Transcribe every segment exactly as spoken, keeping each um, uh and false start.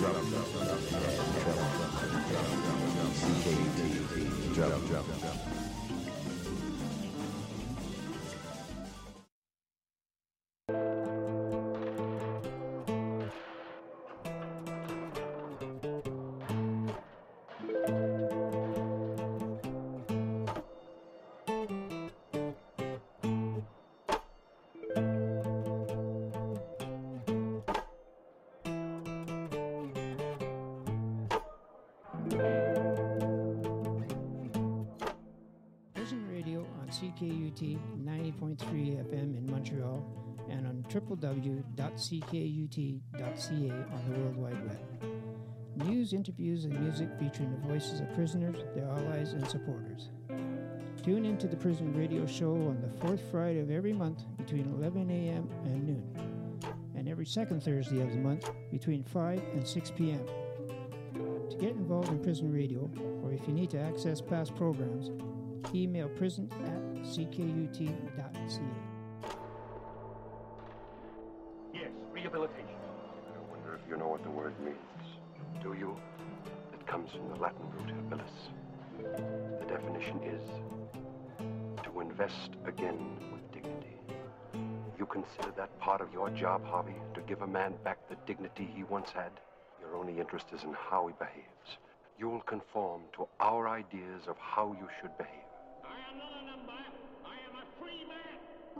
Drum, drum, drum, drum, drum, drum, C K U T, drum, drum, drum. Prison Radio on C K U T ninety point three F M in Montreal and on w w w dot c k u t dot c a on the World Wide Web. News, interviews, and music featuring the voices of prisoners, their allies, and supporters. Tune into the Prison Radio Show on the fourth Friday of every month between eleven a m and noon, and every second Thursday of the month between five and six p m To get involved in Prison Radio, or if you need to access past programs, email prison at c k u t dot c a. Yes, rehabilitation. I wonder if you know what the word means. Do you? It comes from the Latin root habilis. The definition is to invest again with dignity. You consider that part of your job, Harvey, to give a man back the dignity he once had? Your only interest is in how he behaves. You'll conform to our ideas of how you should behave. I am not a number. I am a free man.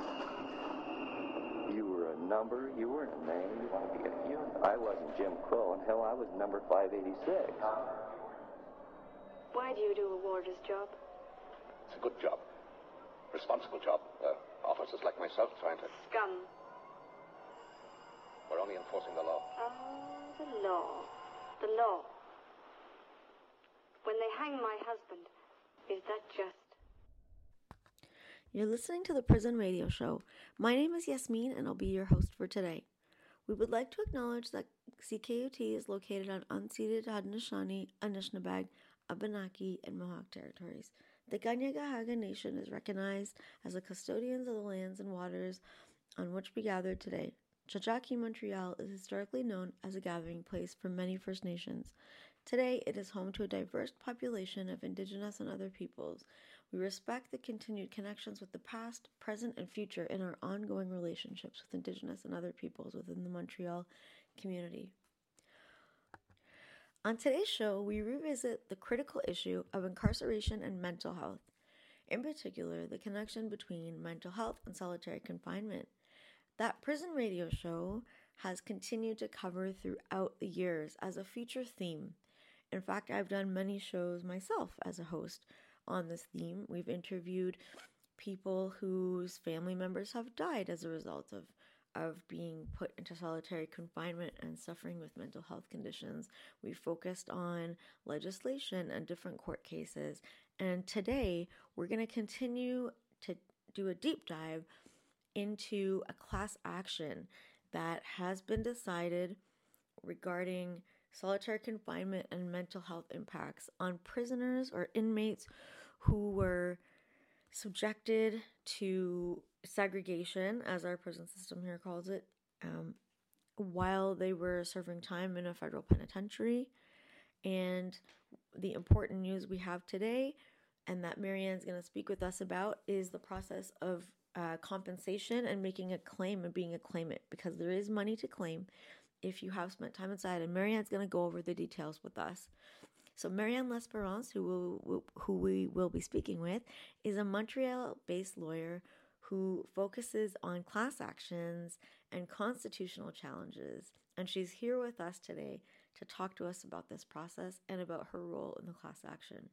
You were a number, you weren't a name, you want to be a human. I wasn't Jim Crow, and hell, I was number five eighty-six. Why do you do a warder's job? It's a good job. Responsible job. Uh, officers like myself trying to... Scum. We're only enforcing the law. Oh, the law. The law. When they hang my husband, is that just? You're listening to the Prison Radio Show. My name is Yasmin, and I'll be your host for today. We would like to acknowledge that C K U T is located on unceded Haudenosaunee, Anishinaabeg, Abenaki, and Mohawk territories. The Kanien'kehá:ka Nation is recognized as the custodians of the lands and waters on which we gather today. Tchautauqua, Montreal is historically known as a gathering place for many First Nations. Today, it is home to a diverse population of Indigenous and other peoples. We respect the continued connections with the past, present, and future in our ongoing relationships with Indigenous and other peoples within the Montreal community. On today's show, we revisit the critical issue of incarceration and mental health. In particular, the connection between mental health and solitary confinement. That Prison Radio Show has continued to cover throughout the years as a feature theme. In fact, I've done many shows myself as a host on this theme. We've interviewed people whose family members have died as a result of, of being put into solitary confinement and suffering with mental health conditions. We've focused on legislation and different court cases. And today, we're going to continue to do a deep dive into a class action that has been decided regarding solitary confinement and mental health impacts on prisoners or inmates who were subjected to segregation, as our prison system here calls it, um, while they were serving time in a federal penitentiary. And the important news we have today, and that Marianne's going to speak with us about, is the process of Uh, compensation and making a claim and being a claimant, because there is money to claim if you have spent time inside, and Marianne's going to go over the details with us. So Marianne L'Esperance, who will, who we will be speaking with, is a Montreal-based lawyer who focuses on class actions and constitutional challenges, and she's here with us today to talk to us about this process and about her role in the class action.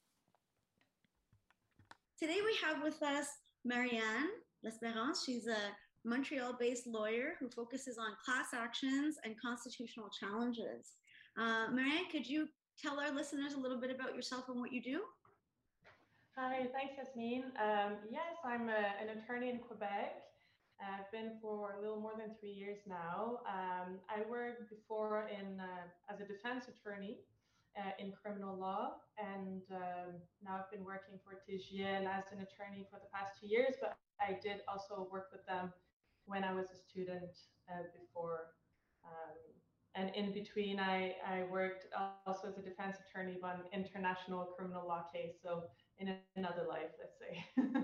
Today we have with us Marianne L'Esperance. She's a Montreal-based lawyer who focuses on class actions and constitutional challenges. Uh, Marianne, could you tell our listeners a little bit about yourself and what you do? Hi, thanks, Yasmin. Um, yes, I'm a, an attorney in Quebec. I've been for a little more than three years now. Um, I worked before in uh, as a defense attorney uh, in criminal law, and um, now I've been working for T G N as an attorney for the past two years, but I did also work with them when I was a student uh, before. Um, and and in between, I, I worked also as a defense attorney on international criminal law case. So in another life, let's say.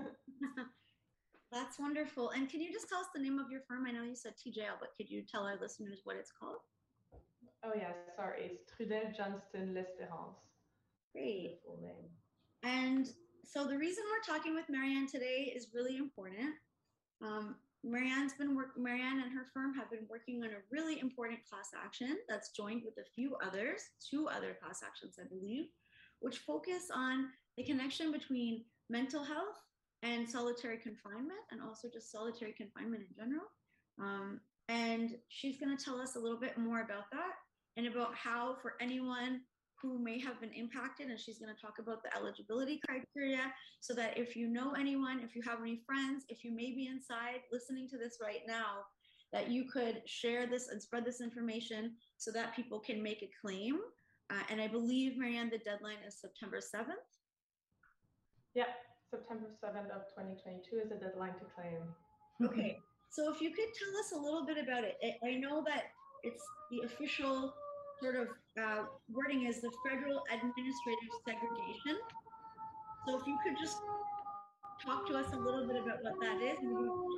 That's wonderful. And can you just tell us the name of your firm? I know you said T J L, but could you tell our listeners what it's called? Oh yeah, sorry. It's Trudel Johnston L'Espérance. Great. Full name. And so the reason we're talking with Marianne today is really important. Um, Marianne's been work. Marianne and her firm have been working on a really important class action that's joined with a few others, two other class actions, I believe, which focus on the connection between mental health and solitary confinement, and also just solitary confinement in general. Um, and she's going to tell us a little bit more about that and about how, for anyone who may have been impacted, and she's going to talk about the eligibility criteria, so that if you know anyone, if you have any friends, if you may be inside listening to this right now, that you could share this and spread this information so that people can make a claim. Uh, and I believe, Marianne, the deadline is September seventh. Yeah, September seventh of twenty twenty-two is the deadline to claim. Okay, so if you could tell us a little bit about it. I, I know that it's the official sort of uh, wording is the federal administrative segregation. So if you could just talk to us a little bit about what that is.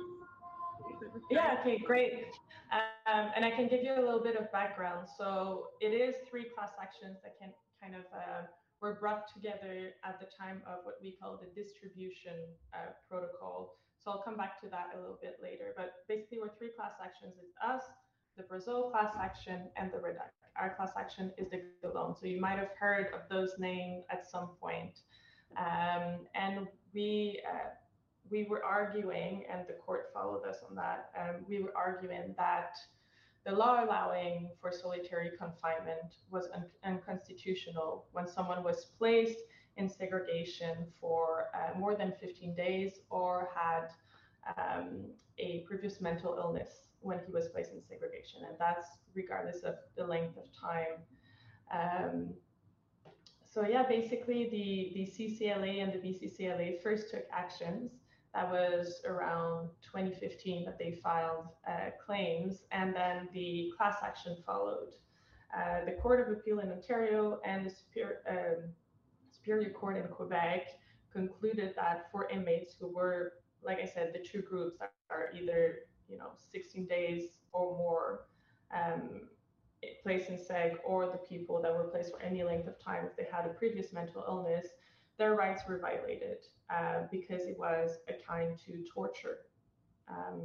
Yeah, okay, great. Um, and I can give you a little bit of background. So it is three class actions that can kind of uh, were brought together at the time of what we call the distribution uh, protocol. So I'll come back to that a little bit later. But basically, we're three class actions. It's us, the Brazil class action, and the REDAC. Our class action is the alone. So you might have heard of those names at some point. Um, and we uh, we were arguing, and the court followed us on that. Um, we were arguing that the law allowing for solitary confinement was un- unconstitutional when someone was placed in segregation for uh, more than fifteen days or had um, a previous mental illness when he was placed in segregation, and that's regardless of the length of time. Um, so yeah, basically the, the C C L A and the B C C L A first took actions. That was around twenty fifteen that they filed uh, claims, and then the class action followed. Uh, the Court of Appeal in Ontario and the Superior, um, Superior Court in Quebec concluded that for inmates who were, like I said, the two groups that are either, you know, sixteen days or more um, placed in seg, or the people that were placed for any length of time if they had a previous mental illness, their rights were violated uh, because it was akin to torture. Um,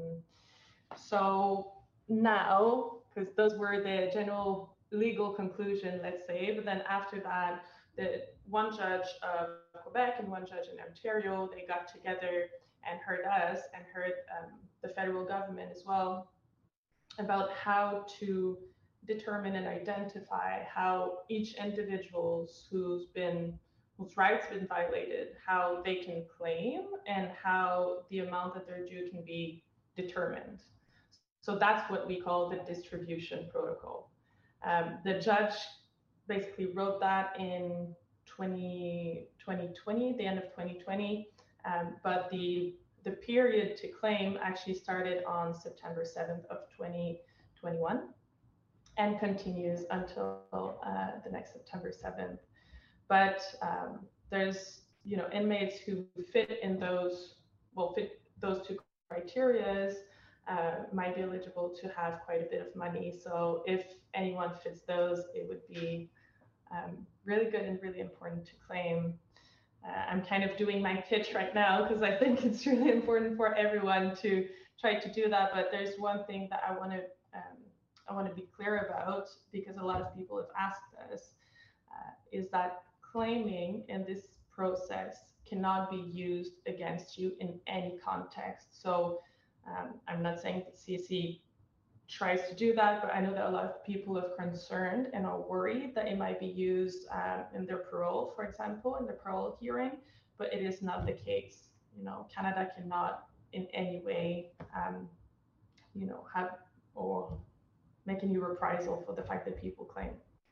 so now, because those were the general legal conclusion, let's say, but then after that, the one judge of Quebec and one judge in Ontario, they got together and heard us and heard um, the federal government as well about how to determine and identify how each individual who's been whose rights have been violated, how they can claim and how the amount that they're due can be determined. So that's what we call the distribution protocol. Um, the judge basically wrote that in twenty twenty, the end of twenty twenty, um, but the the period to claim actually started on September seventh of twenty twenty-one and continues until uh, the next September seventh. But um, there's, you know, inmates who fit in those, well, fit those two criterias uh, might be eligible to have quite a bit of money. So if anyone fits those, it would be um, really good and really important to claim. Uh, I'm kind of doing my pitch right now because I think it's really important for everyone to try to do that. But there's one thing that I want to um, I want to be clear about, because a lot of people have asked us, uh, is that claiming in this process cannot be used against you in any context. So um, I'm not saying that C S E tries to do that, but I know that a lot of people are concerned and are worried that it might be used um, in their parole, for example, in the parole hearing, but it is not the case. You know, Canada cannot in any way, um, you know, have or make any reprisal for the fact that people claim.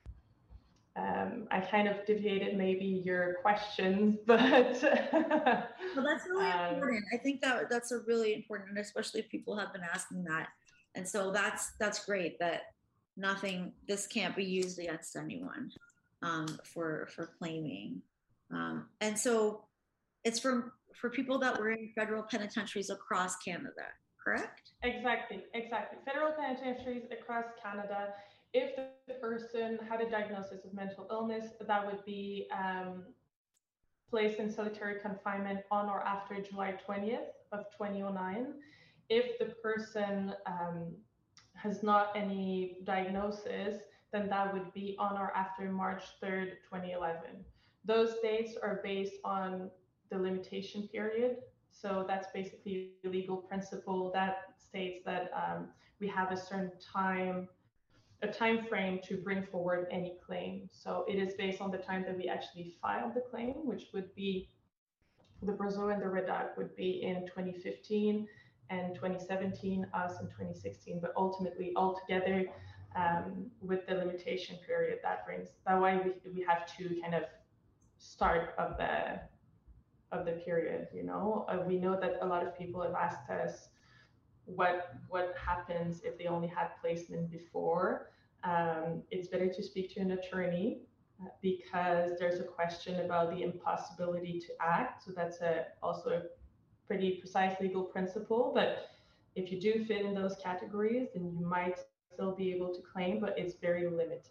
Um, I kind of deviated maybe your questions, but well, that's really um, important. I think that that's a really important, especially if people have been asking that. And so that's that's great that nothing, this can't be used against anyone um, for for claiming. Um, and so it's for for people that were in federal penitentiaries across Canada, correct? Exactly, exactly. Federal penitentiaries across Canada. If the person had a diagnosis of mental illness, that would be um, placed in solitary confinement on or after July twentieth of twenty oh nine. If the person um, has not any diagnosis, then that would be on or after March third, twenty eleven. Those dates are based on the limitation period. So that's basically a legal principle that states that um, we have a certain time, a time frame to bring forward any claim. So it is based on the time that we actually filed the claim, which would be the Brazeau and the Redac would be in twenty fifteen and twenty seventeen, us in twenty sixteen, but ultimately altogether um, with the limitation period, that brings, that why we, we have to kind of start of the of the period, you know. Uh, we know that a lot of people have asked us what what happens if they only had placement before. Um, it's better to speak to an attorney uh, because there's a question about the impossibility to act. So that's a also a pretty precise legal principle. But if you do fit in those categories, then you might still be able to claim, but it's very limited.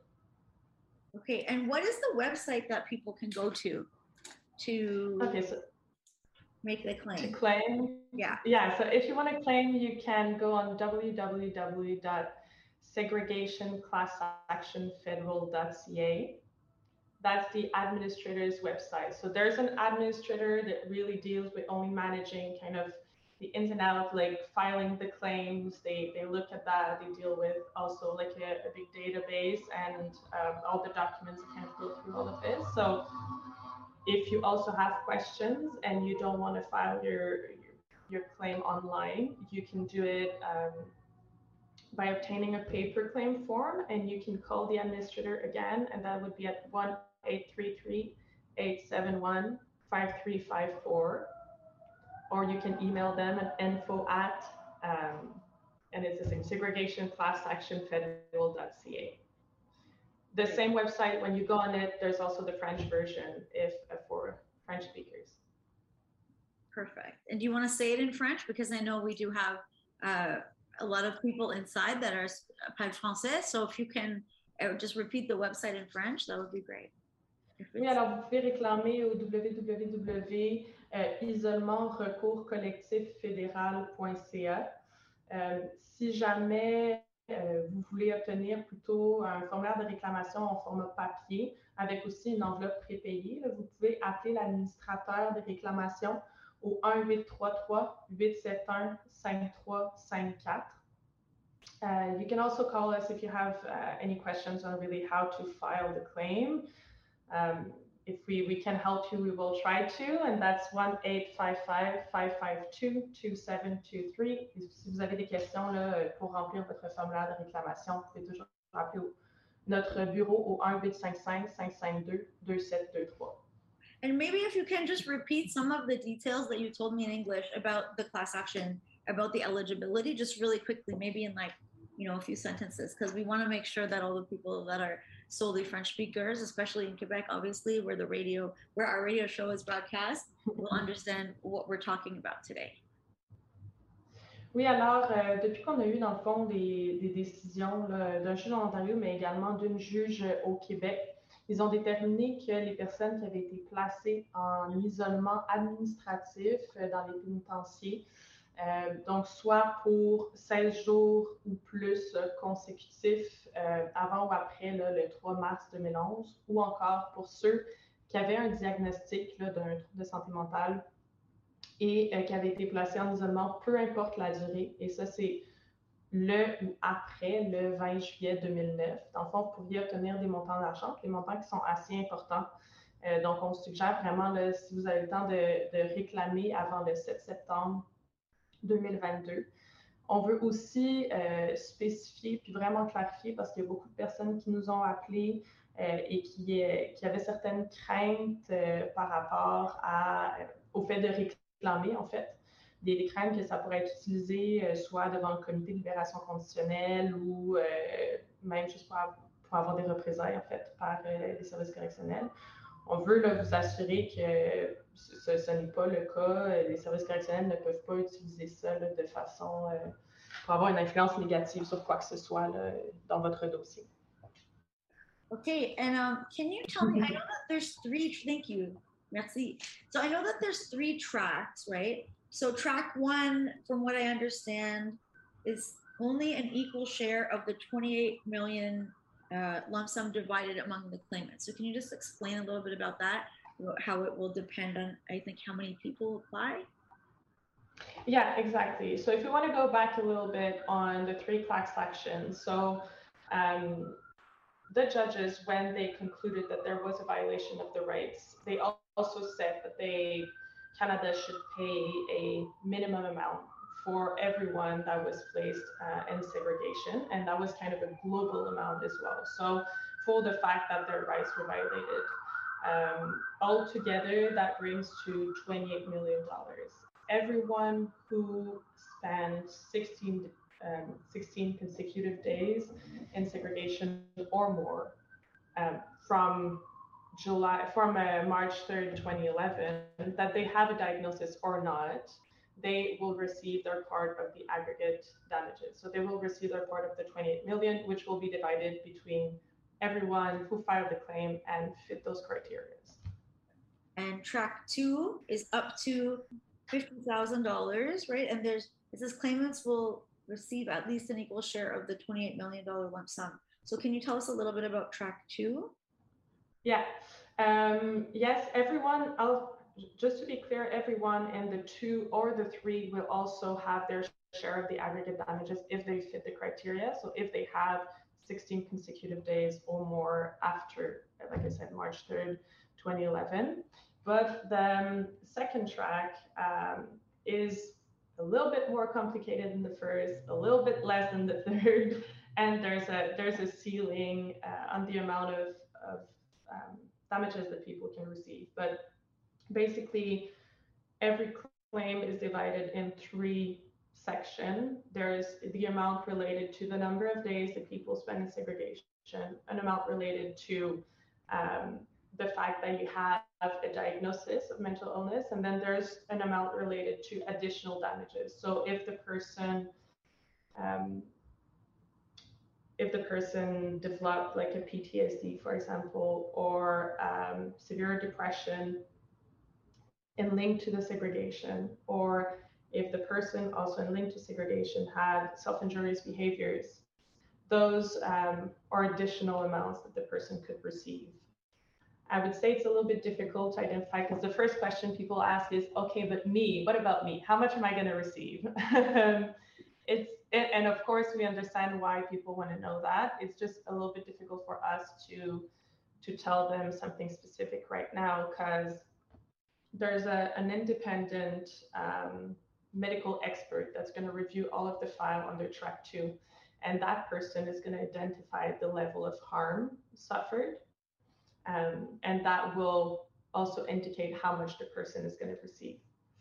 Okay, and what is the website that people can go to to okay, so make the claim? To claim? Yeah. Yeah, so if you want to claim, you can go on w w w dot segregation class action federal dot c a. That's the administrator's website. So there's an administrator that really deals with only managing kind of the ins and outs, like filing the claims. They they look at that. They deal with also like a, a big database and um, all the documents that kind of go through all of this. So if you also have questions and you don't want to file your your, your claim online, you can do it um, by obtaining a paper claim form, and you can call the administrator again, and that would be at one eight three three, eight seven one, five three five four, or you can email them at info at, um, and it's the same, segregation class action federal dot c a. The same website, when you go on it, there's also the French version if uh, for French speakers. Perfect. And do you want to say it in French? Because I know we do have uh, a lot of people inside that are parlent français. So if you can uh, just repeat the website in French, that would be great. Oui, alors vous pouvez réclamer au w w w point isolement recours collectif fédéral point c a. Euh, si jamais euh, vous voulez obtenir plutôt un formulaire de réclamation en format papier avec aussi une enveloppe prépayée, là, vous pouvez appeler l'administrateur de réclamation au un huit trois trois, huit sept un, cinq trois cinq quatre. Uh, you can also call us if you have uh, any questions on really how to file the claim. Um, if we, we can help you, we will try to, and that's one eight five five, five five two, two seven two three. Si vous avez des questions là, pour remplir votre formulaire de réclamation, vous pouvez toujours appeler notre bureau au un huit cinq cinq, cinq cinq deux, deux sept deux trois. And maybe if you can just repeat some of the details that you told me in English about the class action, about the eligibility, just really quickly, maybe in like, you know, a few sentences, because we want to make sure that all the people that are solely French speakers, especially in Quebec, obviously, where the radio, where our radio show is broadcast, will understand what we're talking about today. Oui, alors, euh, depuis qu'on a eu, dans le fond, des, des décisions là, d'un juge en Ontario, mais également d'une juge au Québec, ils ont déterminé que les personnes qui avaient été placées en isolement administratif euh, dans les pénitenciers, euh, donc soit pour seize jours ou plus euh, consécutifs euh, avant ou après là, le trois mars deux mille onze, ou encore pour ceux qui avaient un diagnostic là, d'un trouble de santé mentale et euh, qui avaient été placés en isolement, peu importe la durée. Et ça, c'est le ou après le vingt juillet deux mille neuf. Dans le fond, vous pourriez obtenir des montants d'argent, des montants qui sont assez importants. Euh, donc, on suggère vraiment, là, si vous avez le temps de, de réclamer avant le sept septembre deux mille vingt-deux. On veut aussi euh, spécifier puis vraiment clarifier, parce qu'il y a beaucoup de personnes qui nous ont appelés euh, et qui, euh, qui avaient certaines craintes euh, par rapport à, euh, au fait de réclamer, en fait. Des, des craintes que ça pourrait être utilisé euh, soit devant le comité de libération conditionnelle ou euh, même juste pour, pour avoir des représailles, en fait, par euh, les services correctionnels. On veut là, vous assurer que ce, ce n'est pas le cas. Les services correctionnels ne peuvent pas utiliser ça là, de façon euh, pour avoir une influence négative sur quoi que ce soit là, dans votre dossier. Okay, and um, can you tell me, I know that there's three, thank you, merci. So I know that there's three tracks, right? So track one, from what I understand, is only an equal share of the twenty-eight million uh, lump sum divided among the claimants. So can you just explain a little bit about that, how it will depend on, I think, how many people apply? Yeah, exactly. So if you want to go back a little bit on the three class actions, so um, the judges, when they concluded that there was a violation of the rights, they also said that they, Canada should pay a minimum amount for everyone that was placed uh, in segregation, and that was kind of a global amount as well. So for the fact that their rights were violated, um, altogether that brings to twenty-eight million dollars. Everyone who spent sixteen Um, sixteen consecutive days in segregation or more um, from July, from uh, March third, twenty eleven, that they have a diagnosis or not, they will receive their part of the aggregate damages. So they will receive their part of the twenty-eight million, which will be divided between everyone who filed the claim and fit those criteria. And track two is up to fifty thousand dollars, right? And there's, it says claimants will receive at least an equal share of the twenty-eight million dollars lump sum. So can you tell us a little bit about track two? Yeah, um, yes, everyone, I'll, just to be clear, everyone in the two or the three will also have their share of the aggregate damages if they fit the criteria. So if they have sixteen consecutive days or more after, like I said, March third, twenty eleven. But the um, second track um, is a little bit more complicated than the first, a little bit less than the third, and there's a there's a ceiling uh, on the amount of, of um, damages that people can receive. But basically, every claim is divided in three sections. There's the amount related to the number of days that people spend in segregation, an amount related to um, the fact that you have a diagnosis of mental illness, and then there's an amount related to additional damages. So if the person, um, if the person developed like a P T S D, for example, or um, severe depression in link to the segregation, or if the person also in link to segregation had self-injurious behaviors, those um, are additional amounts that the person could receive. I would say it's a little bit difficult to identify because the first question people ask is, okay, but me, what about me? How much am I going to receive? it's it, and of course we understand why people want to know that. It's just a little bit difficult for us to to tell them something specific right now because there's a, an independent um, medical expert that's going to review all of the file under track two, and that person is going to identify the level of harm suffered. Um, and that will also indicate how much the person is going to receive.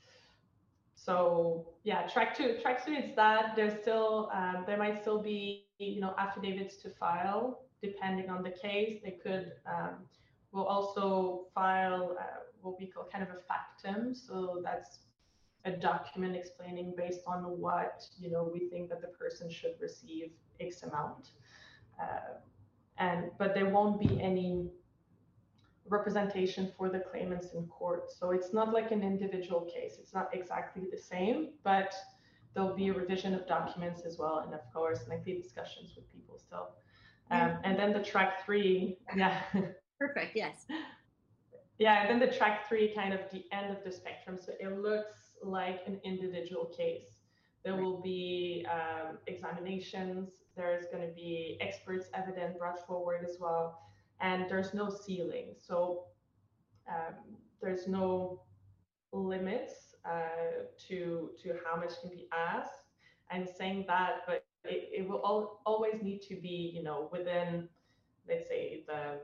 So yeah, track two, track two is that there's still, um, there might still be, you know, affidavits to file depending on the case. They could, um, we'll also file uh, what we call kind of a factum. So that's a document explaining based on what, you know, we think that the person should receive X amount. Uh, and, but there won't be any representation for the claimants in court. So it's not like an individual case. It's not exactly the same, but there'll be a revision of documents as well. And of course, lengthy discussions with people still. Um, and then the track three, yeah. Perfect, yes. Yeah, and then the track three, kind of the end of the spectrum. So it looks like an individual case. There will be um, examinations. There's going to be experts' evidence brought forward as well. And there's no ceiling, so um, there's no limits uh, to to how much can be asked. I'm saying that, but it, it will all, always need to be, you know, within, let's say, the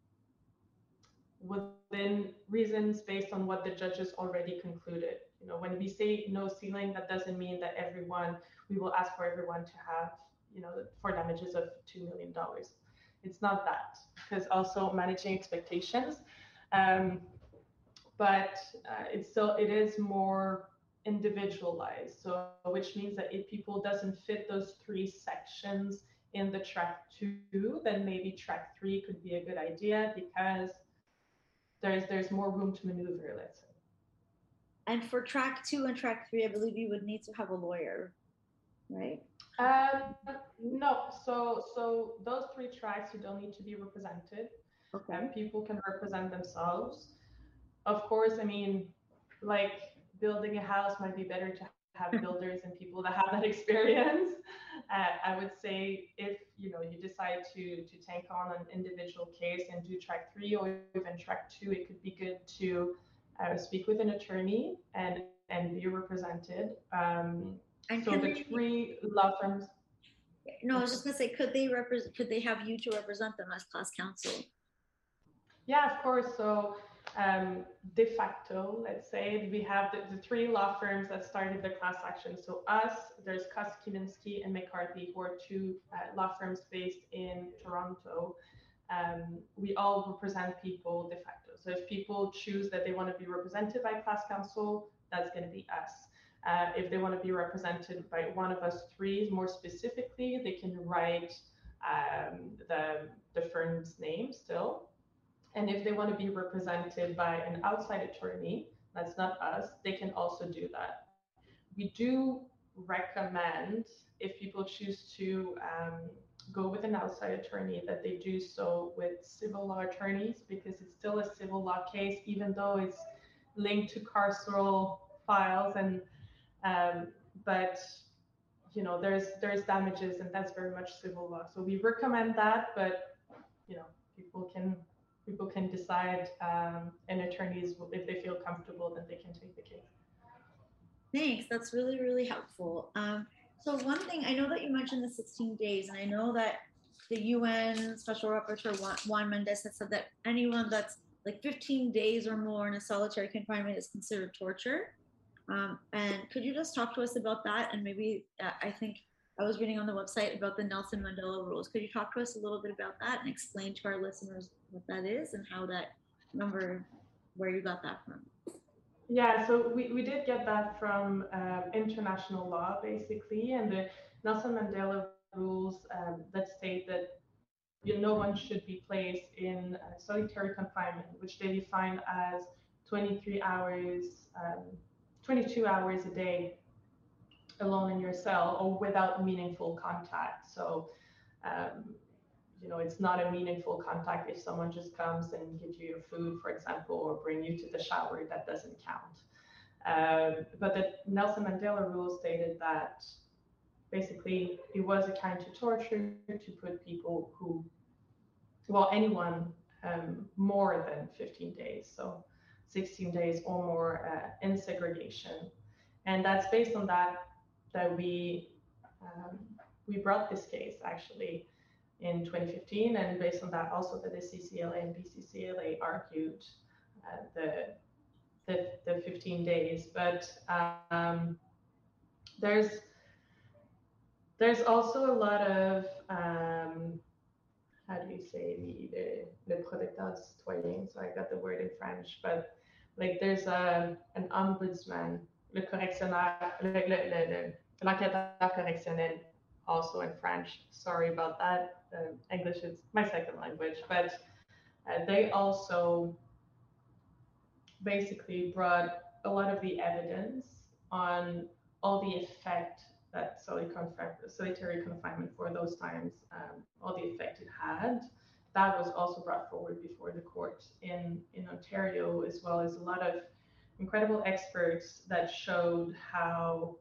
within reasons based on what the judges already concluded. You know, when we say no ceiling, that doesn't mean that everyone, we will ask for everyone to have, you know, for damages of two million dollars. It's not that, because also managing expectations, um, but uh, it's still, it is more individualized. So, which means that if people doesn't fit those three sections in the track two, then maybe track three could be a good idea because there's there's more room to maneuver, let's say. And for track two and track three, I believe you would need to have a lawyer, right? Um, no, so so those three tracks you don't need to be represented. Okay. And people can represent themselves. Of course, I mean, like building a house might be better to have builders and people that have that experience. Uh, I would say if you know you decide to to take on an individual case and do track three or even track two, it could be good to uh, speak with an attorney and and be represented. Um, and so the they, three law firms. No, I was just gonna say, could they represent? Could they have you to represent them as class counsel? Yeah, of course. So um, de facto, let's say, we have the, the three law firms that started the class action. So us, there's Kuss, Kaminsky, and McCarthy, who are two uh, law firms based in Toronto. Um, we all represent people de facto. So if people choose that they want to be represented by class counsel, that's going to be us. Uh, if they want to be represented by one of us three, more specifically, they can write um, the, the firm's name still. And if they want to be represented by an outside attorney, that's not us, they can also do that. We do recommend, if people choose to um, go with an outside attorney, that they do so with civil law attorneys, because it's still a civil law case, even though it's linked to carceral files. And um, but you know, there's there's damages, and that's very much civil law. So we recommend that, but you know, people can. People can decide, um, and attorneys, if they feel comfortable, then they can take the case. Thanks. That's really, really helpful. Um, so one thing, I know that you mentioned the sixteen days, and I know that the U N Special Rapporteur Juan, Juan Mendez has said that anyone that's like fifteen days or more in a solitary confinement is considered torture. Um, and could you just talk to us about that? And maybe, uh, I think I was reading on the website about the Nelson Mandela rules. Could you talk to us a little bit about that and explain to our listeners what that is and how that number, where you got that from? Yeah, so we, we did get that from um, international law, basically, and the Nelson Mandela rules um, that state that you know, no one should be placed in uh, solitary confinement, which they define as twenty-three hours, um, twenty-two hours a day alone in your cell or without meaningful contact. So, um, you know, it's not a meaningful contact if someone just comes and gives you your food, for example, or bring you to the shower, that doesn't count. Um, but the Nelson Mandela rule stated that basically it was a kind of torture to put people who, well, anyone um, more than fifteen days, so sixteen days or more uh, in segregation. And that's based on that that we um, we brought this case actually in twenty fifteen, and based on that also that the C C L A and B C C L A argued uh, the, the the fifteen days. But um, there's there's also a lot of um, how do you say the the, the protecteur citoyen? So I got the word in French, but like there's a an ombudsman, le correctionnaire, le, le, le, le, l'enquêteur correctionnel, also in French. Sorry about that. Uh, English is my second language, but uh, they also basically brought a lot of the evidence on all the effect that solitary confinement for those times, um, all the effect it had. That was also brought forward before the court in, in Ontario, as well as a lot of incredible experts that showed how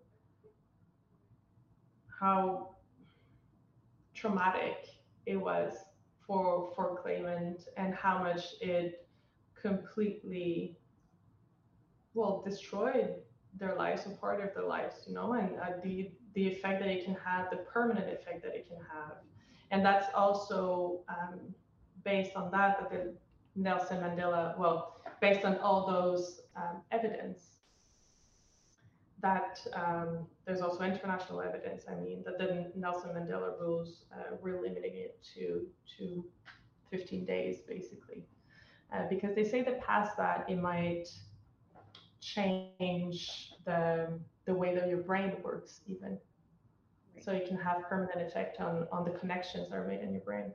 how traumatic it was for for claimant, and how much it completely, well, destroyed their lives or part of their lives, you know, and uh, the the effect that it can have, the permanent effect that it can have. And that's also um, based on that, that the Nelson Mandela, well, based on all those um, evidence, that um, there's also international evidence, I mean, that the Nelson Mandela rules uh, were limiting it to, to fifteen days, basically. Uh, because they say that past that, it might change the, the way that your brain works, even. So it can have permanent effect on, on the connections that are made in your brain.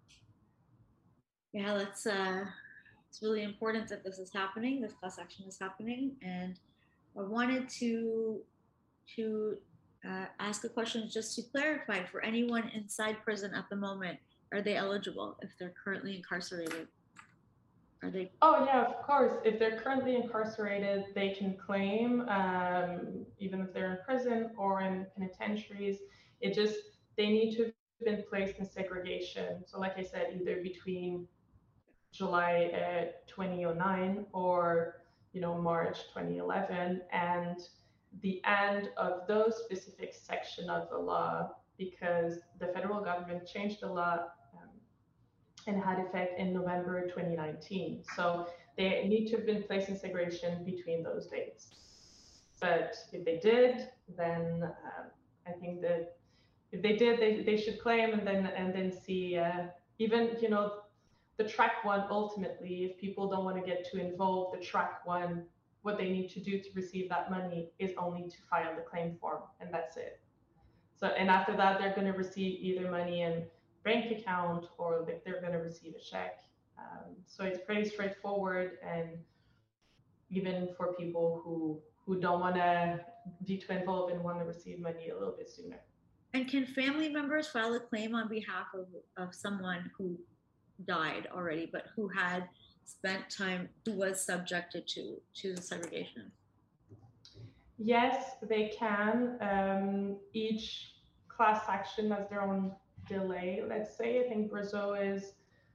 Yeah, that's uh, it's really important that this is happening, this class action is happening. And I wanted to to uh, ask a question just to clarify for anyone inside prison at the moment. Are they eligible if they're currently incarcerated? Are they? Oh yeah, of course. If they're currently incarcerated, they can claim, um, even if they're in prison or in penitentiaries. It just, they need to have been placed in segregation. So like I said, either between July uh, twenty oh nine or, you know, March twenty eleven, and the end of those specific section of the law, because the federal government changed the law um, and had effect in November twenty nineteen. So they need to have been placed in segregation between those dates. But if they did, then um, I think that if they did, they, they should claim and then and then see uh, even, you know, the track one, ultimately, if people don't want to get too involved, the track one, what they need to do to receive that money is only to file the claim form, and that's it. So, and after that, they're going to receive either money in bank account or they're going to receive a check. Um, so it's pretty straightforward, and even for people who who don't want to be too involved and want to receive money a little bit sooner. And can family members file a claim on behalf of, of someone who died already, but who had spent time, who was subjected to to the segregation? Yes, they can. Um, each class action has their own delay. Let's say, I think Brazil is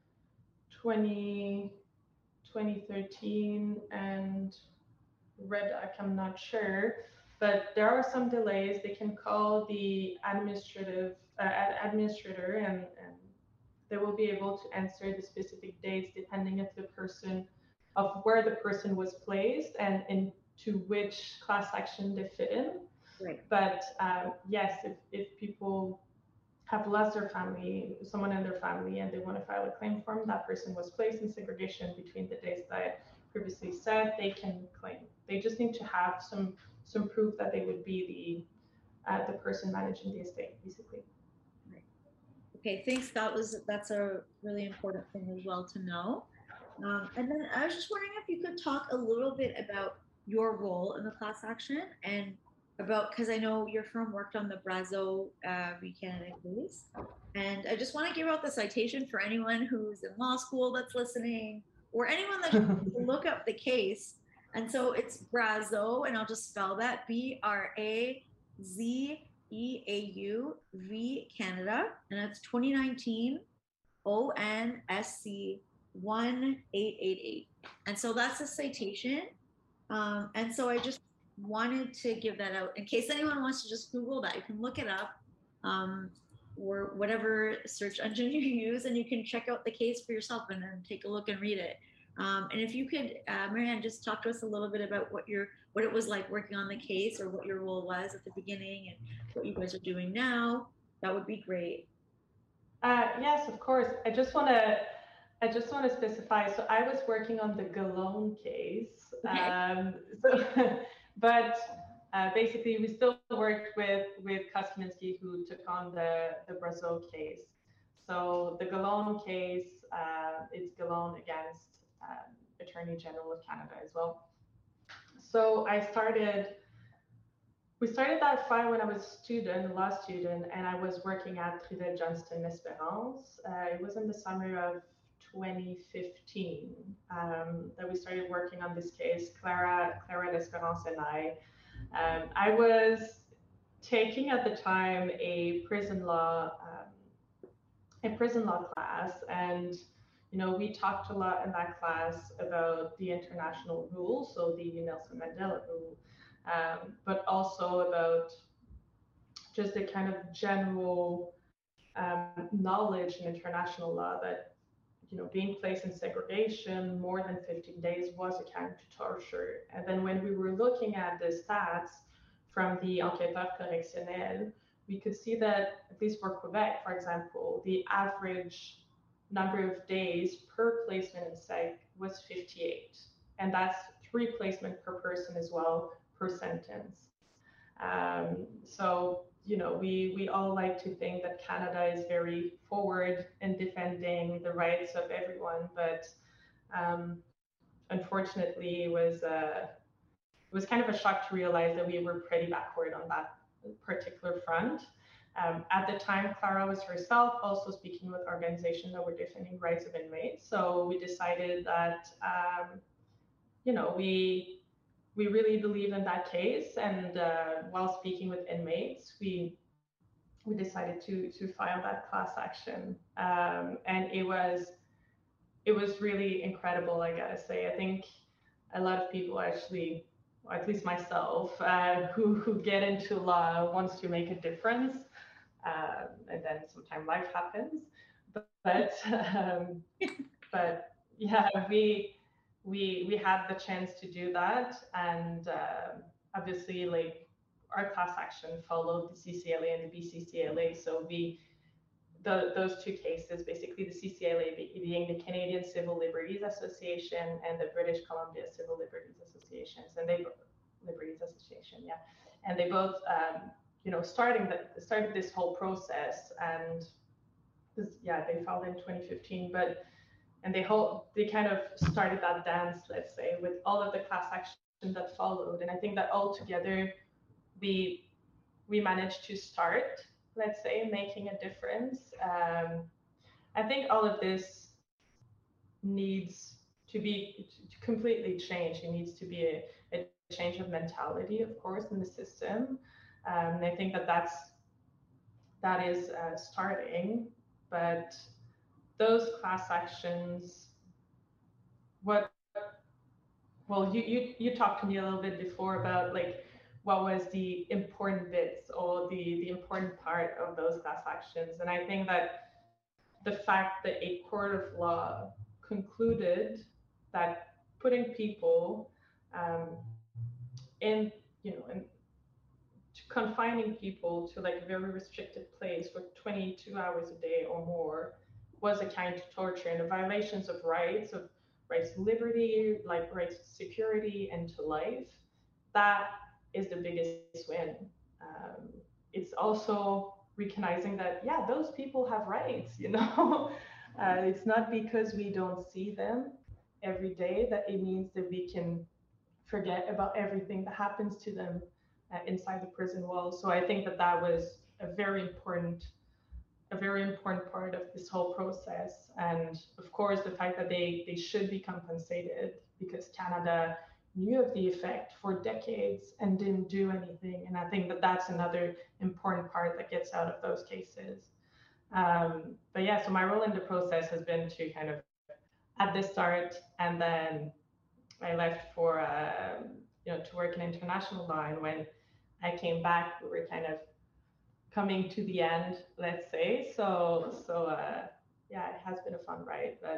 twenty, twenty thirteen, and Red Duck, I'm not sure, but there are some delays. They can call the administrative uh, administrator, and, and they will be able to answer the specific dates depending of the person, of where the person was placed and into which class action they fit in. Right. But um, yes, if, if people have lost their family, someone in their family, and they want to file a claim form, that person was placed in segregation between the dates that I previously said, they can claim. They just need to have some some proof that they would be the uh, the person managing the estate, basically. Okay, thanks. That was that's a really important thing as well to know. Um, and then I was just wondering if you could talk a little bit about your role in the class action and about, because I know your firm worked on the Brazeau uh, v. Canada case, and I just want to give out the citation for anyone who's in law school that's listening, or anyone that should look up the case. And so it's Brazeau, and I'll just spell that B R A Z E A U v. Canada, and that's twenty nineteen O N S C one eight eight eight. And so that's a citation. Um, and so I just wanted to give that out in case anyone wants to just Google that. You can look it up, um, or whatever search engine you use, and you can check out the case for yourself and then take a look and read it. Um, and if you could, uh, Marianne, just talk to us a little bit about what your what it was like working on the case, or what your role was at the beginning, and what you guys are doing now, that would be great. Uh, yes, of course. I just want to I just want to specify. So I was working on the Gallone case. Okay. Um, so, but uh, basically, we still worked with with Kosminski, who took on the the Brazeau case. So the Gallone case, uh, it's Gallone against um, Attorney General of Canada as well. So I started. We started that file when I was a student, a law student, and I was working at Trudel Johnston L'Espérance. Uh, it was in the summer of twenty fifteen um, that we started working on this case, Clara, Clara L'Espérance and I. Um, I was taking at the time a prison law, um, a prison law class, and you know we talked a lot in that class about the international rules, so the Nelson Mandela rule. Um, but also about just the kind of general um, knowledge in international law that, you know, being placed in segregation more than fifteen days was a kind of torture. And then when we were looking at the stats from the enquêteurs correctionnels, we could see that, at least for Quebec, for example, the average number of days per placement in psych was fifty-eight. And that's three placements per person as well, per sentence. Um, so, you know, we, we all like to think that Canada is very forward in defending the rights of everyone, but um, unfortunately, it was, uh, it was kind of a shock to realize that we were pretty backward on that particular front. Um, at the time, Clara was herself also speaking with organizations that were defending rights of inmates. So we decided that, um, you know, we we really believe in that case. And uh, while speaking with inmates, we we decided to to file that class action. Um, and it was it was really incredible, I gotta say. I think a lot of people actually, or at least myself, uh, who who get into law wants to make a difference. Um, and then sometimes life happens, but but, um, but yeah, we we we had the chance to do that, and uh, obviously, like, our class action followed the C C L A and the B C C L A, so we the, those two cases, basically the C C L A being the Canadian Civil Liberties Association and the British Columbia Civil Liberties Associations, and they Liberties Association, yeah, and they both. Um, you know, starting the, started this whole process, and this, yeah, they filed in twenty fifteen, but, and they whole, they kind of started that dance, let's say, with all of the class action that followed. And I think that all together, we, we managed to start, let's say, making a difference. Um, I think all of this needs to be to completely change. It needs to be a, a change of mentality, of course, in the system. Um, and I think that that's that is uh, starting, but those class actions, what, well, you, you you talked to me a little bit before about like what was the important bits or the the important part of those class actions, and I think that the fact that a court of law concluded that putting people um, in, you know, in confining people to like a very restricted place for twenty-two hours a day or more was a kind of torture, and the violations of rights, of rights to liberty, like rights to security and to life, that is the biggest win. Um, it's also recognizing that, yeah, those people have rights, you know. uh, it's not because we don't see them every day that it means that we can forget about everything that happens to them Uh, inside the prison walls. So I think that that was a very important, a very important part of this whole process. And of course, the fact that they, they should be compensated because Canada knew of the effect for decades and didn't do anything. And I think that that's another important part that gets out of those cases. Um, but yeah, so my role in the process has been to kind of at the start, and then I left for, uh, you know, to work in international law. And when I came back, we were kind of coming to the end, let's say. So, so uh, yeah, it has been a fun ride, but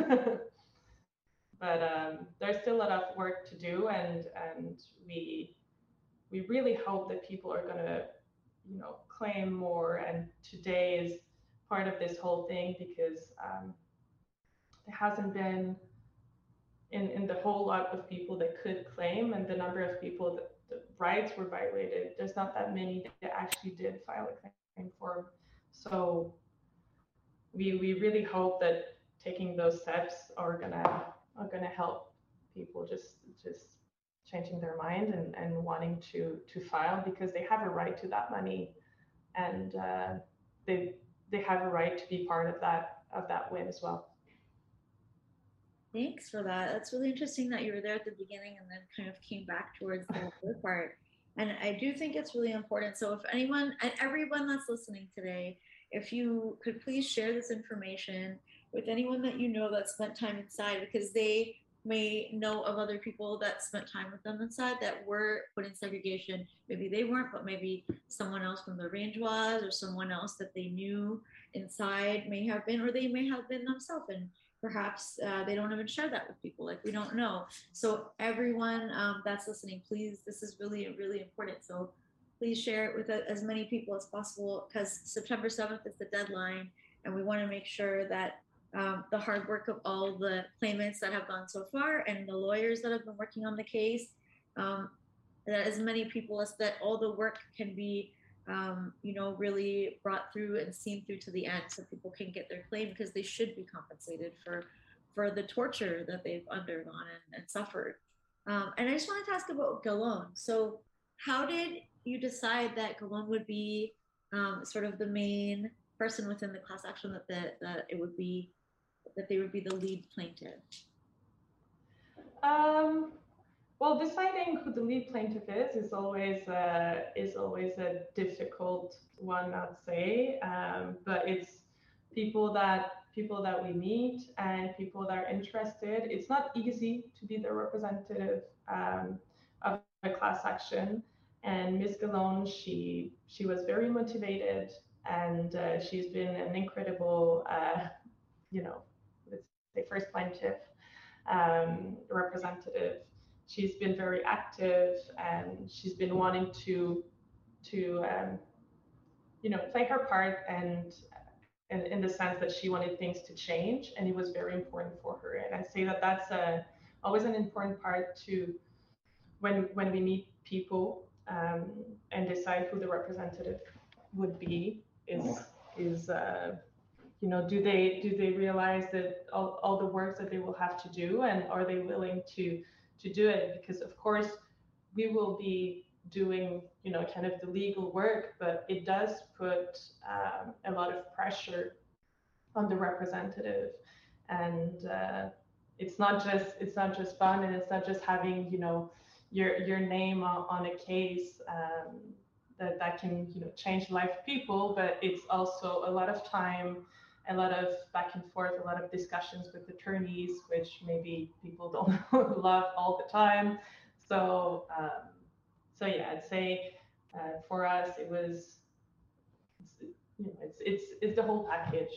but um, there's still a lot of work to do, and and we we really hope that people are gonna, you know, claim more. And today is part of this whole thing because um, there hasn't been in in the whole lot of people that could claim, and the number of people that the rights were violated, there's not that many that actually did file a claim for. So we we really hope that taking those steps are gonna are gonna help people just just changing their mind and, and wanting to to file because they have a right to that money, and uh, they they have a right to be part of that of that win as well. Thanks for that. That's really interesting that you were there at the beginning and then kind of came back towards the other part. And I do think it's really important. So if anyone and everyone that's listening today, if you could please share this information with anyone that you know that spent time inside, because they may know of other people that spent time with them inside that were put in segregation. Maybe they weren't, but maybe someone else from the range was, or someone else that they knew inside may have been, or they may have been themselves. And perhaps uh, they don't even share that with people, like we don't know. So everyone um, that's listening, please, this is really, really important. So please share it with as many people as possible, because September seventh is the deadline, and we want to make sure that um, the hard work of all the claimants that have gone so far and the lawyers that have been working on the case, um, that as many people as that all the work can be, um, you know, really brought through and seen through to the end, so people can get their claim, because they should be compensated for for the torture that they've undergone and, and suffered. Um, and I just wanted to ask about Galon. So how did you decide that Galon would be um, sort of the main person within the class action, that the, that it would be, that they would be the lead plaintiff? Um, well, deciding who the lead plaintiff is is always uh, is always a difficult one, I'd say. Um, but it's people that people that we meet and people that are interested. It's not easy to be the representative um, of a class action. And Miz Galon, she she was very motivated, and uh, she's been an incredible, uh, you know, let's say first plaintiff um, representative. She's been very active, and she's been wanting to to um, you know, play her part, and in, in the sense that she wanted things to change, and it was very important for her. And I say that that's a, always an important part to when when we meet people um, and decide who the representative would be, is is uh, you know, do they do they realize that all, all the work that they will have to do, and are they willing to to do it? Because of course we will be doing, you know, kind of the legal work, but it does put um, a lot of pressure on the representative, and uh, it's not just it's not just fun, and it's not just having, you know, your your name on, on a case um, that that can, you know, change the life of people, but it's also a lot of time, a lot of back and forth, a lot of discussions with attorneys, which maybe people don't love all the time. So um, so yeah, I'd say uh, for us it was, it's, you know, it's it's it's the whole package.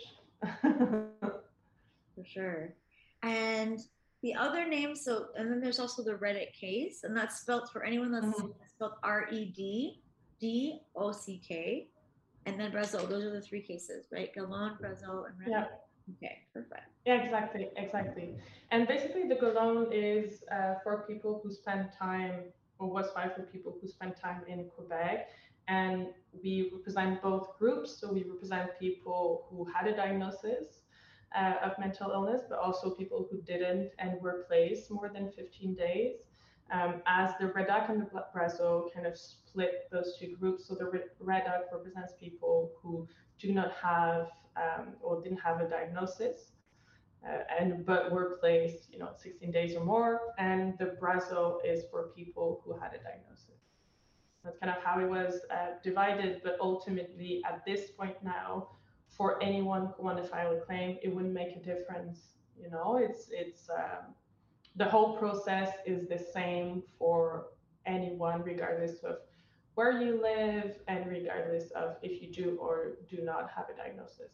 For sure. And the other name, so, and then there's also the Reddit case, and that's spelled, for anyone that's mm-hmm. spelled R E D D O C K, and then Brazeau. Those are the three cases, right? Galon, Brazeau, and Reddit. Yeah. Okay, perfect. Yeah, exactly, exactly. And basically the Galon is uh, for people who spend time, or was filed for people who spend time in Quebec. And we represent both groups. So we represent people who had a diagnosis uh, of mental illness, but also people who didn't and were placed more than fifteen days. Um, as the Redac and the Brazeau kind of split those two groups. So the Redac represents people who do not have um, or didn't have a diagnosis, uh, and but were placed, you know, sixteen days or more. And the Brazeau is for people who had a diagnosis. That's kind of how it was uh, divided, but ultimately at this point now, for anyone who want to file a claim, it wouldn't make a difference. You know, it's it's um, the whole process is the same for anyone, regardless of where you live and regardless of if you do or do not have a diagnosis.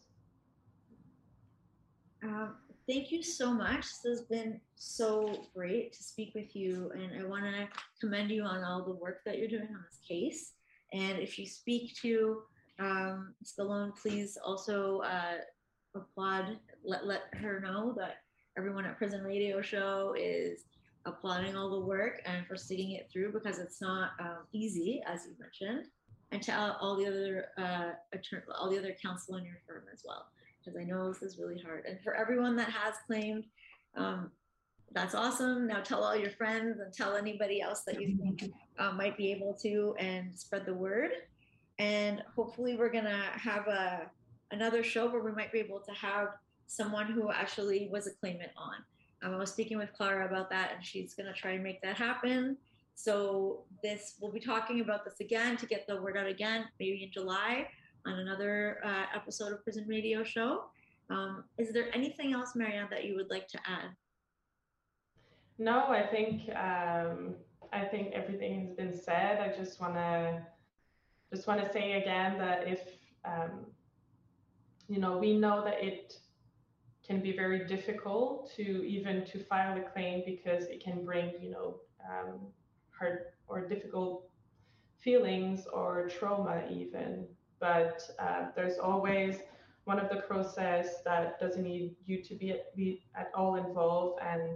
Um, thank you so much. This has been so great to speak with you, and I want to commend you on all the work that you're doing on this case. And if you speak to um, Galon, please also uh, applaud, let, let her know that everyone at Prison Radio Show is applauding all the work and for sticking it through, because it's not um, easy, as you mentioned, and to all the other uh, attorney, all the other counsel in your firm as well, because I know this is really hard. And for everyone that has claimed, um, that's awesome. Now tell all your friends and tell anybody else that you think uh, might be able to, and spread the word. And hopefully we're gonna have a another show where we might be able to have someone who actually was a claimant on. Um, I was speaking with Clara about that, and she's gonna try and make that happen. So this, we'll be talking about this again to get the word out again, maybe in July, on another uh, episode of Prison Radio Show. Um, is there anything else, Marianne, that you would like to add? No, I think um, I think everything has been said. I just wanna just wanna say again that if um, you know, we know that it can be very difficult to even to file a claim, because it can bring, you know, um, hard or difficult feelings or trauma even. But uh, there's always one of the process that doesn't need you to be at, be at all involved, and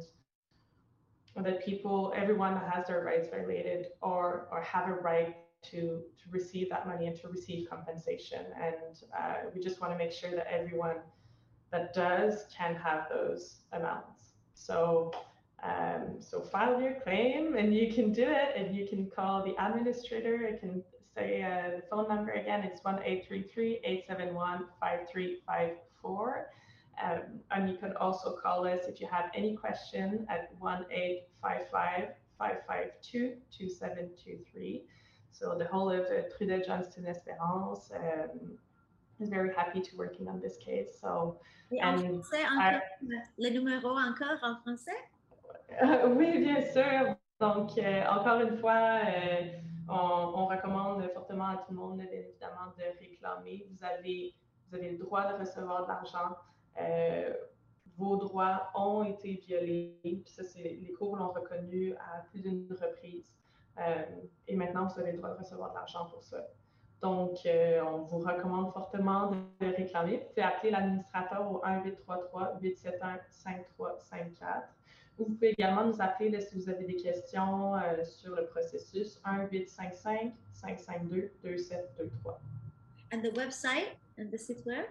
that people, everyone that has their rights violated or or have a right to to receive that money and to receive compensation. And uh, we just want to make sure that everyone that does can have those amounts. So um, so file your claim, and you can do it, and you can call the administrator. I can say uh, the phone number again. It's one eight three three, eight seven one, five three five four. Um, and you can also call us if you have any question at one eight five five, five five two, two seven two three. So the whole of uh, Trudel Johnston Espérance um, is very happy to working on this case. So, Et en and français, I, encore, le numéro encore en français? Euh, oui, bien sûr. Donc, euh, encore une fois, euh, on, on recommande fortement à tout le monde, bien évidemment, de réclamer. Vous avez, vous avez le droit de recevoir de l'argent. Euh, vos droits ont été violés. Puis ça, c'est, les cours l'ont reconnu à plus d'une reprise. Euh, et maintenant, vous avez le droit de recevoir de l'argent pour ça. Donc, euh, on vous recommande fortement de réclamer. Vous pouvez appeler l'administrateur au un huit trois trois, huit sept un, cinq trois cinq quatre. Vous pouvez également nous appeler là, si vous avez des questions euh, sur le processus, un huit cinq cinq, cinq cinq deux, deux sept deux trois. And the website and the site web?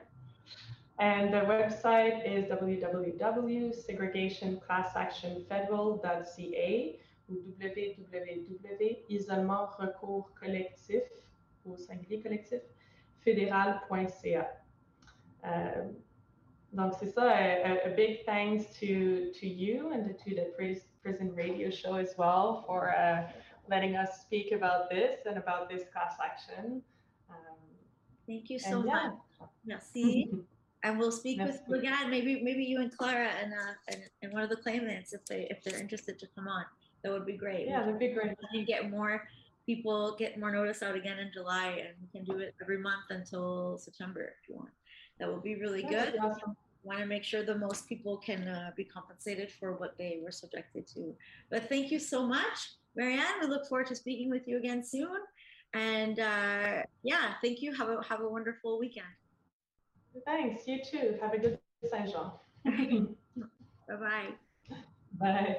And the website is w w w dot segregation class action federal dot c a ou w w w point isolement recours collectif au singulier collectif fédéral point c a. Um, Donc, c'est ça, a, a big thanks to, to you and to the Prison Radio Show as well for uh, letting us speak about this and about this class action. Um, Thank you so yeah. much. Merci. And we'll speak Merci. with you again. Maybe maybe you and Clara and, uh, and and one of the claimants if they if they're interested to come on. That would be great. Yeah, that'd be great. We can get more people, get more notice out again in July, and we can do it every month until September if you want. That would be really That would good. be awesome. Want to make sure the most people can uh, be compensated for what they were subjected to. But thank you so much, Marianne. We look forward to speaking with you again soon. And uh, yeah, thank you. Have a have a wonderful weekend. Thanks. You too. Have a good Saint Jean. Bye-bye. Bye.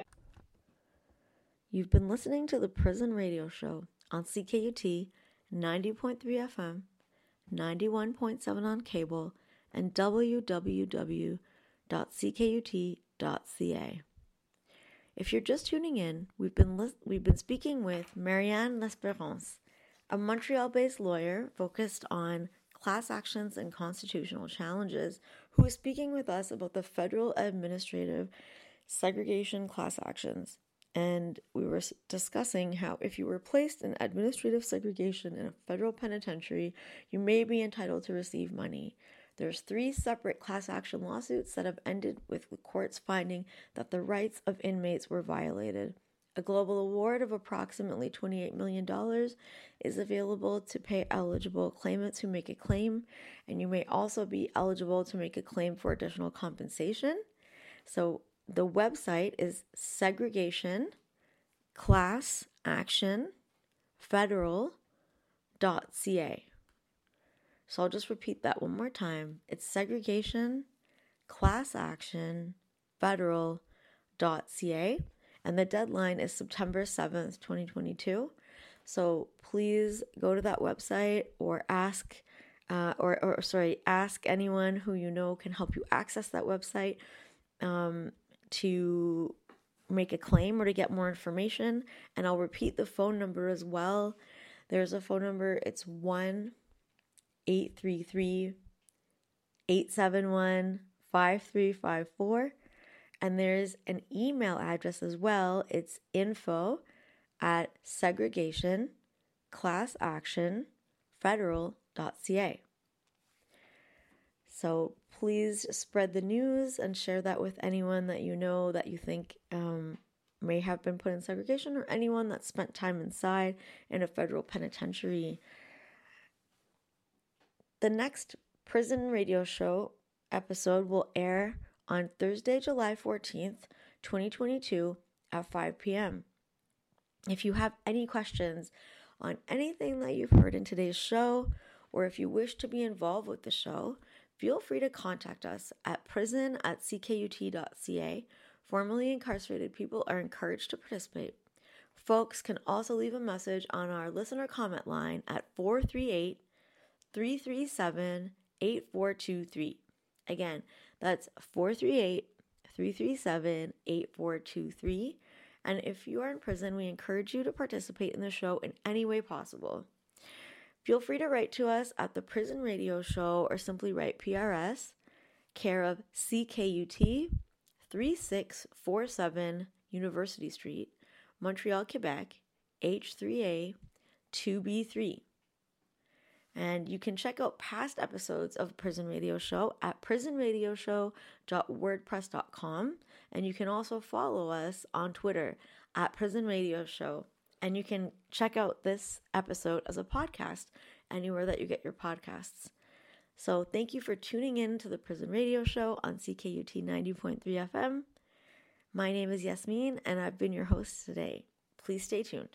You've been listening to the Prison Radio Show on C K U T ninety point three F M, ninety-one point seven on cable, and w w w dot c k u t dot c a. If you're just tuning in, we've been li- we've been speaking with Marianne L'Espérance, a Montreal-based lawyer focused on class actions and constitutional challenges, who is speaking with us about the federal administrative segregation class actions. And we were discussing how if you were placed in administrative segregation in a federal penitentiary, you may be entitled to receive money. There's three separate class action lawsuits that have ended with the courts finding that the rights of inmates were violated. A global award of approximately twenty-eight million dollars is available to pay eligible claimants who make a claim, and you may also be eligible to make a claim for additional compensation. So the website is segregation class action federal dot c a. So I'll just repeat that one more time. It's segregation class action federal dot c a, and the deadline is September seventh, twenty twenty-two. So please go to that website or ask uh, or, or sorry, ask anyone who you know can help you access that website um, to make a claim or to get more information. And I'll repeat the phone number as well. There's a phone number. It's one eight three three, eight seven one, five three five four. And there's an email address as well. It's info at segregation class action federal dot c a. So please spread the news and share that with anyone that you know that you think um, may have been put in segregation, or anyone that spent time inside in a federal penitentiary. The next Prison Radio Show episode will air on Thursday, July fourteenth, twenty twenty-two at five p.m. If you have any questions on anything that you've heard in today's show, or if you wish to be involved with the show, feel free to contact us at prison at c k u t dot c a. Formerly incarcerated people are encouraged to participate. Folks can also leave a message on our listener comment line at four three eight, three three seven, eight four two three. Again, that's four three eight, three three seven, eight four two three. And if you are in prison, we encourage you to participate in the show in any way possible. Feel free to write to us at the Prison Radio Show or simply write P R S, care of C K U T, three six four seven University Street, Montreal, Quebec, H three A two B three. And you can check out past episodes of Prison Radio Show at prison radio show dot wordpress dot com. And you can also follow us on Twitter at Prison Radio Show. And you can check out this episode as a podcast anywhere that you get your podcasts. So thank you for tuning in to the Prison Radio Show on C K U T ninety point three F M. My name is Yasmin, and I've been your host today. Please stay tuned.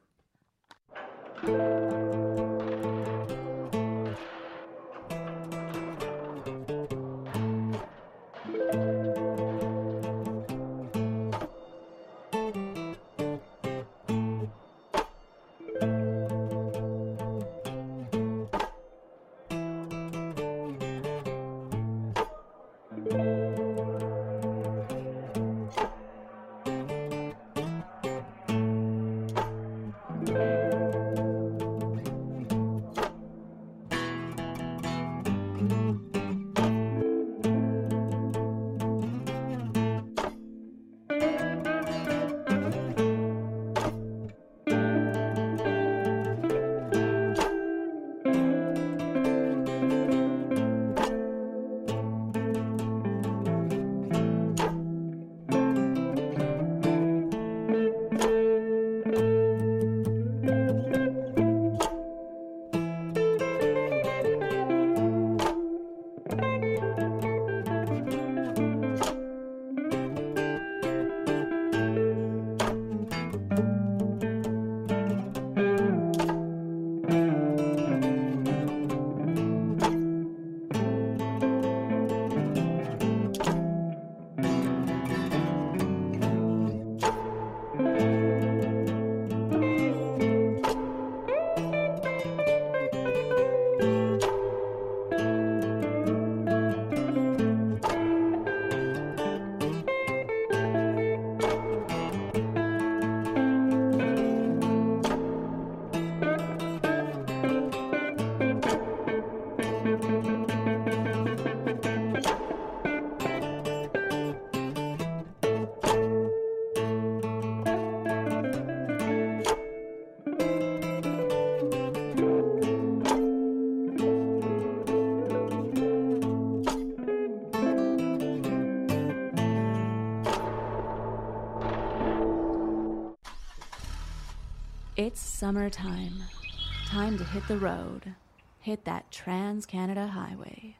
It's summertime. Time to hit the road. Hit that Trans-Canada Highway.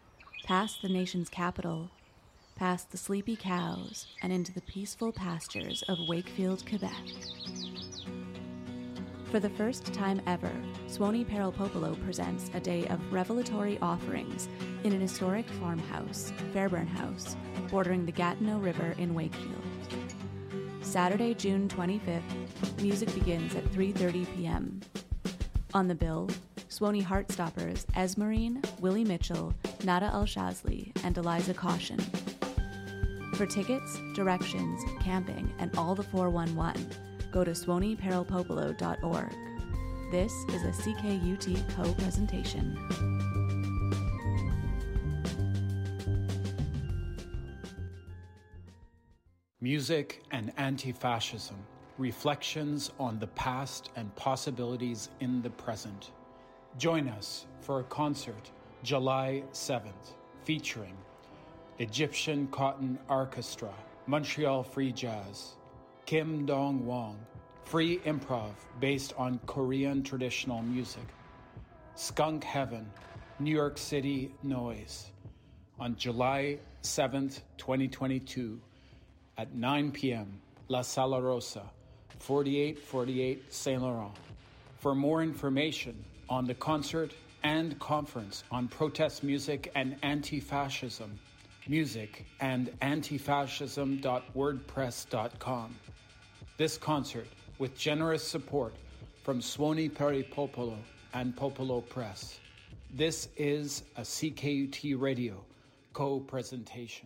Past the nation's capital, past the sleepy cows, and into the peaceful pastures of Wakefield, Quebec. For the first time ever, Suoni Paralpopolo presents a day of revelatory offerings in an historic farmhouse, Fairburn House, bordering the Gatineau River in Wakefield. Saturday, June twenty-fifth, music begins at three thirty p.m. On the bill, Suoni Heartstoppers Esmerine, Willie Mitchell, Nada Al-Shazli, and Eliza Caution. For tickets, directions, camping, and all the four one one, go to suoni paralpopolo dot org. This is a C K U T co-presentation. Music and Anti-Fascism, Reflections on the Past and Possibilities in the Present. Join us for a concert July seventh, featuring Egyptian Cotton Orchestra, Montreal Free Jazz, Kim Dong Wong, free improv based on Korean traditional music, Skunk Heaven, New York City Noise, on July seventh, twenty twenty-two, at nine p.m., La Sala Rosa, forty-eight forty-eight Saint Laurent. For more information on the concert and conference on protest music and anti-fascism, music and antifascism dot wordpress dot com. This concert, with generous support from Suoni per il Popolo and Popolo Press. This is a C K U T Radio co-presentation.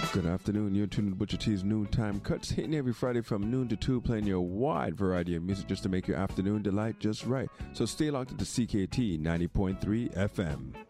Good afternoon. You're tuned to Butcher T's Noontime Cuts, hitting every Friday from noon to two, playing your wide variety of music just to make your afternoon delight just right. So stay locked to the C K T ninety point three F M.